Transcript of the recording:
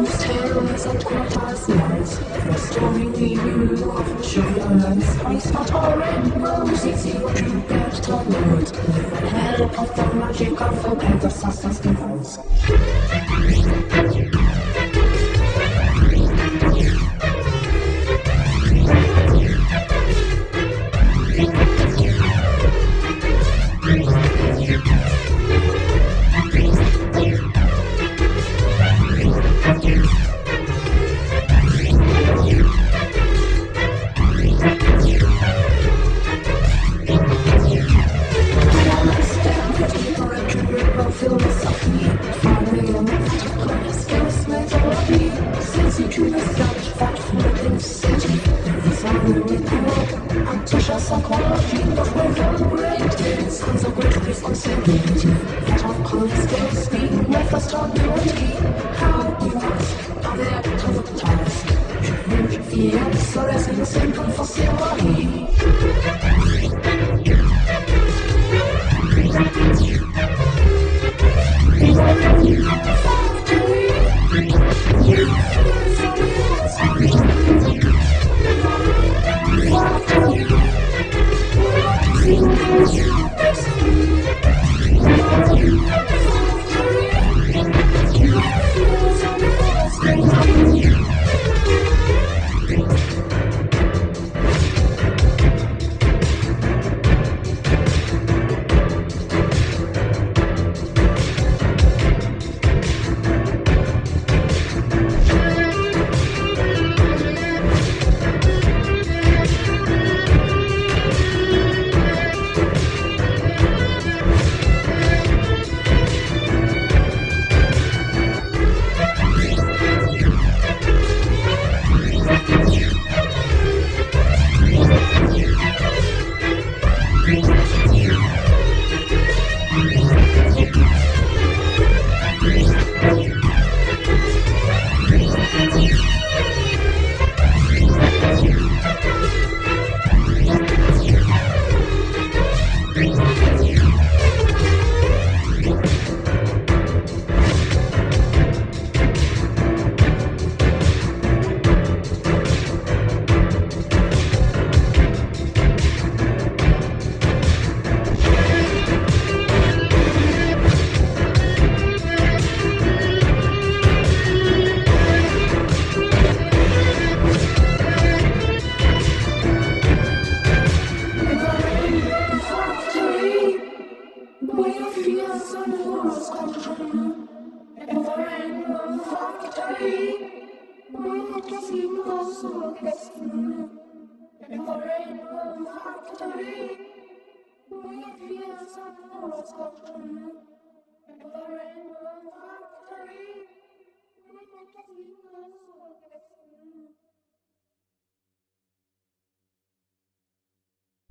Those tales and quarters lies, restoring you of assurance. It's not all rainbows, easy what you get to learn. Help of the magic of the Pegasus device. Philosophy, finally on the class, skills, methodology, since you choose a such that floating city, finally cool, antisocial psychology, but with all great, sounds of great responsibility, that of common skills, being with us stability, how you ask, are there to the task, change the answer as in a simple facility. Rainbow,